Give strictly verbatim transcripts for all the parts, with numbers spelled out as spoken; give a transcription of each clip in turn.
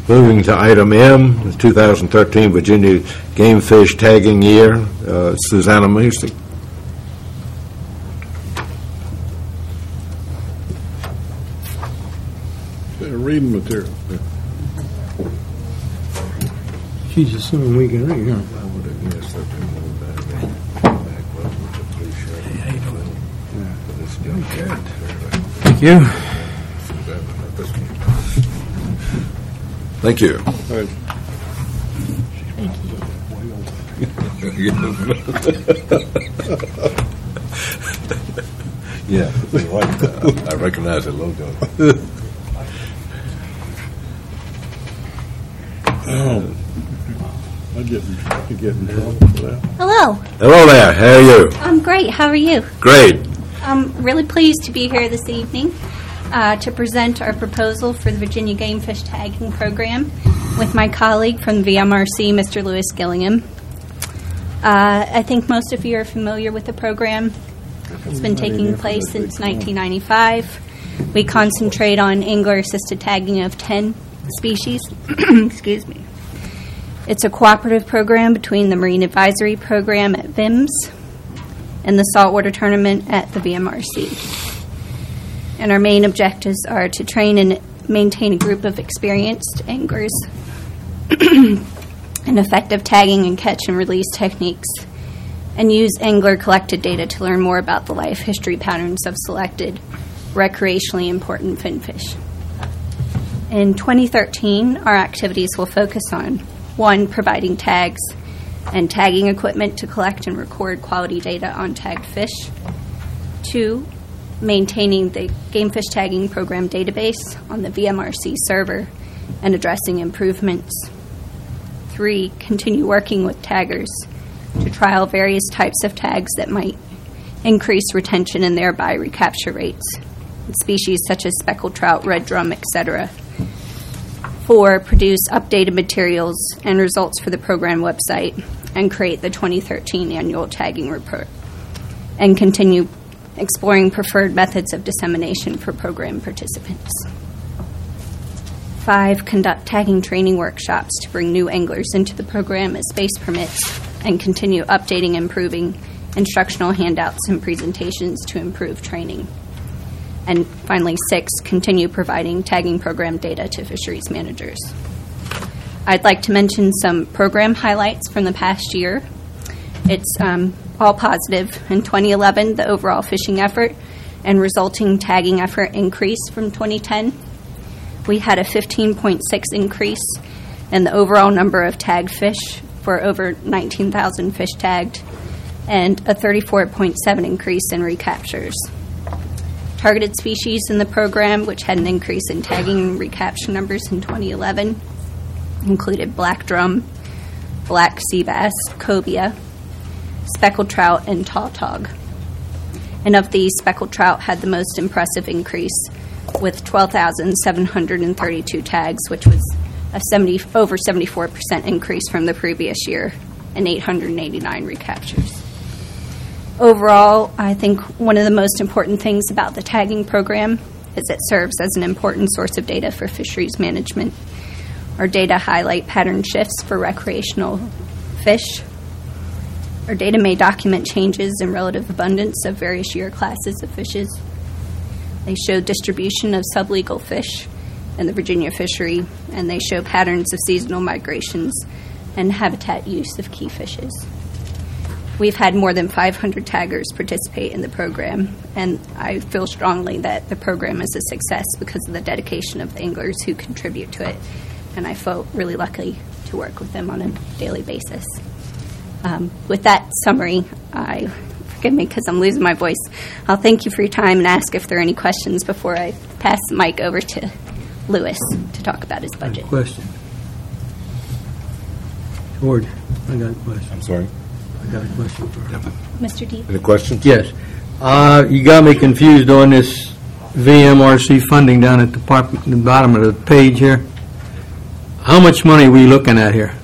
Moving to item M, the two thousand thirteen Virginia Game Fish Tagging Year. Uh, Susanna Music. Reading material. She's assuming we can read, huh? Thank you. Thank you. Right. Yeah, right. I recognize the logo. Oh, I get in, I get in trouble for that. Hello. Hello there. How are you? I'm great. How are you? Great. I'm really pleased to be here this evening uh, to present our proposal for the Virginia Game Fish Tagging Program with my colleague from the V M R C, Mister Lewis Gillingham. Uh, I think most of you are familiar with the program. It's been taking place since nineteen ninety-five. We concentrate on angler-assisted tagging of ten species. Excuse me. It's a cooperative program between the Marine Advisory Program at V I M S and the Saltwater Tournament at the V M R C. And our main objectives are to train and maintain a group of experienced anglers in effective tagging and catch and release techniques, and use angler-collected data to learn more about the life history patterns of selected recreationally important finfish. In twenty thirteen, our activities will focus on, one, providing tags and tagging equipment to collect and record quality data on tagged fish. Two, maintaining the Game Fish Tagging Program database on the V M R C server and addressing improvements. Three, continue working with taggers to trial various types of tags that might increase retention and thereby recapture rates, species such as speckled trout, red drum, et cetera. Four, produce updated materials and results for the program website and create the twenty thirteen annual tagging report, and continue exploring preferred methods of dissemination for program participants. Five, conduct tagging training workshops to bring new anglers into the program as space permits, and continue updating and improving instructional handouts and presentations to improve training. And finally, six, continue providing tagging program data to fisheries managers. I'd like to mention some program highlights from the past year. It's um, all positive. In twenty eleven, the overall fishing effort and resulting tagging effort increased from twenty ten. We had a fifteen point six increase in the overall number of tagged fish for over nineteen thousand fish tagged, and a thirty-four point seven increase in recaptures. Targeted species in the program, which had an increase in tagging and recapture numbers in twenty eleven, included black drum, black sea bass, cobia, speckled trout, and tautog. And of these, speckled trout had the most impressive increase with twelve thousand seven hundred thirty-two tags, which was a seventy, over seventy-four percent increase from the previous year, and eight hundred eighty-nine recaptures. Overall, I think one of the most important things about the tagging program is it serves as an important source of data for fisheries management. Our data highlight pattern shifts for recreational fish. Our data may document changes in relative abundance of various year classes of fishes. They show distribution of sublegal fish in the Virginia fishery, and they show patterns of seasonal migrations and habitat use of key fishes. We've had more than five hundred taggers participate in the program, and I feel strongly that the program is a success because of the dedication of the anglers who contribute to it, and I felt really lucky to work with them on a daily basis. Um, with that summary, I, forgive me because I'm losing my voice, I'll thank you for your time and ask if there are any questions before I pass the mic over to Lewis to talk about his budget. Question. George, I got a question. I'm sorry? I got a question for her. Mister Deep? Any questions? Yes. Uh, you got me confused on this V M R C funding down at the, part, the bottom of the page here. How much money are we looking at here?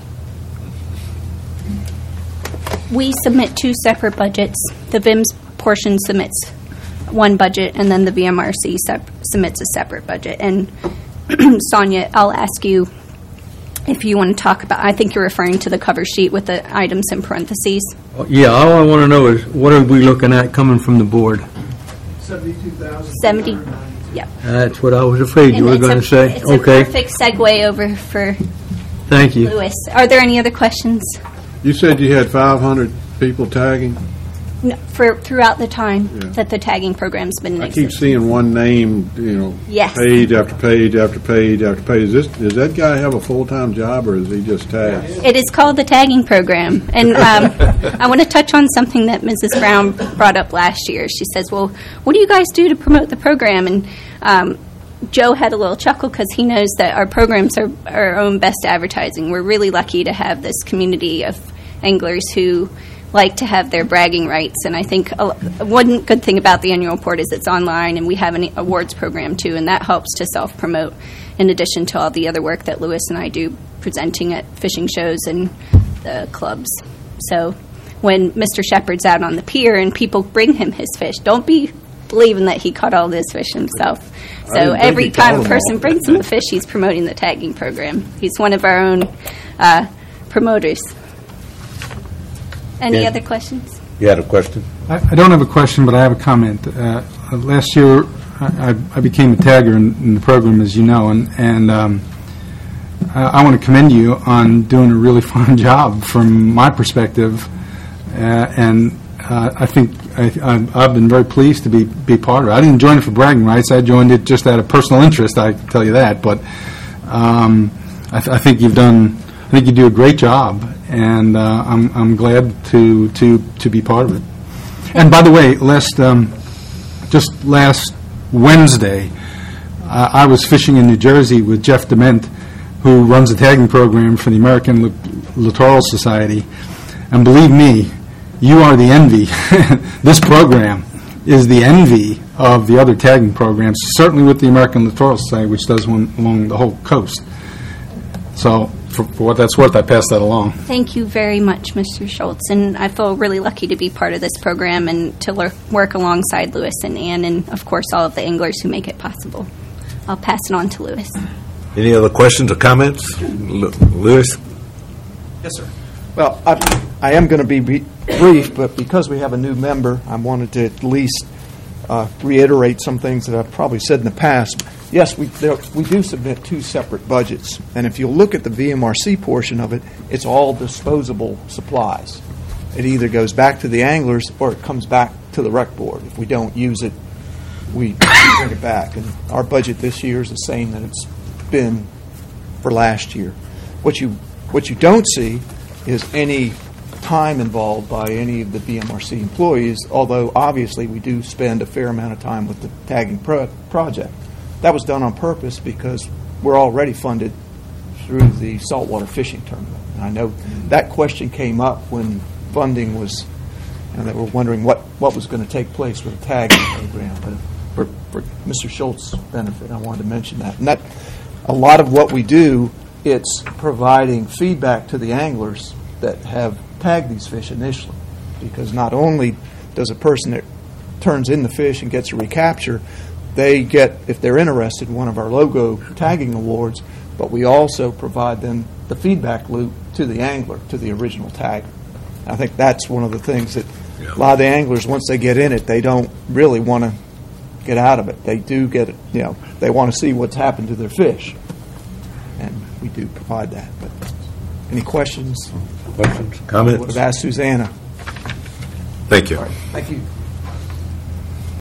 We submit two separate budgets. The V I M S portion submits one budget, and then the V M R C sep- submits a separate budget. And Sonia, I'll ask you if you want to talk about, I think you're referring to the cover sheet with the items in parentheses. Yeah, all I want to know is, what are we looking at coming from the board? Seventy-two thousand. seventy, yep. That's what I was afraid you And were it's a- going to say. It's Okay, a perfect segue over for thank you. Lewis. Are there any other questions? You said you had five hundred people tagging? No, for throughout the time Yeah. that the tagging program's been in I keep existence. seeing one name, you know, Yes. page after page after page after page. Is this, does that guy have a full-time job, or is he just tagged? It is called the tagging program. And um, I want to touch on something that Missus Brown brought up last year. She says, well, what do you guys do to promote the program? And um, Joe had a little chuckle because he knows that our programs are our own best advertising. We're really lucky to have this community of anglers who like to have their bragging rights. And I think a, one good thing about the annual report is it's online, and we have an awards program too, and that helps to self-promote in addition to all the other work that Lewis and I do presenting at fishing shows and the clubs. So when Mister Shepard's out on the pier and people bring him his fish, don't be believing that he caught all this fish himself. So didn't think every he caught time a them person all. brings him a fish, he's promoting the tagging program. He's one of our own uh, promoters. Any Yeah. other questions? You had a question? I I don't have a question, but I have a comment. Uh, Last year, I I- I became a tagger in in the program, as you know, and and um, I I want to commend you on doing a really fine job from my perspective, Uh, and uh, I think I- I've I've been very pleased to be be part of it. I didn't join it for bragging rights. I joined it just out of personal interest, I can tell you that, but um, I th- I think you've done, I think you do a great job, and uh, I'm I'm glad to to to be part of it. And by the way, last um, just last Wednesday, uh, I was fishing in New Jersey with Jeff Dement, who runs a tagging program for the American Lit- Littoral Society. And believe me, you are the envy. This program is the envy of the other tagging programs, certainly with the American Littoral Society, which does one along the whole coast. So, for, for what that's worth, I pass that along. Thank you very much, Mister Schultz, and I feel really lucky to be part of this program and to lur- work alongside Lewis and Ann, and of course all of the anglers who make it possible. I'll pass it on to Lewis. Any other questions or comments? Lu- Lewis? Yes, sir. Well, I, I am going to be be brief, but because we have a new member, I wanted to at least uh, reiterate some things that I've probably said in the past. Yes, we there, we do submit two separate budgets, and if you look at the V M R C portion of it, it's all disposable supplies. It either goes back to the anglers or it comes back to the rec board. If we don't use it, we bring it back. And our budget this year is the same that it's been for last year. What you what you don't see is any time involved by any of the V M R C employees, although obviously we do spend a fair amount of time with the tagging pro- project. That was done on purpose because we're already funded through the saltwater fishing tournament. And I know that question came up when funding was, and they were wondering what, what was going to take place with the tagging program. But for, for Mister Schultz's benefit, I wanted to mention that. And that, a lot of what we do, it's providing feedback to the anglers that have tagged these fish initially. Because not only does a person that turns in the fish and gets a recapture, they get, if they're interested, one of our logo tagging awards, but we also provide them the feedback loop to the angler, to the original tagger. I think that's one of the things that a lot of the anglers, once they get in it, they don't really want to get out of it. They do get it, you know, they want to see what's happened to their fish. And we do provide that. But any questions? Questions? I would Comments? have asked Susanna. Thank you. Thank you.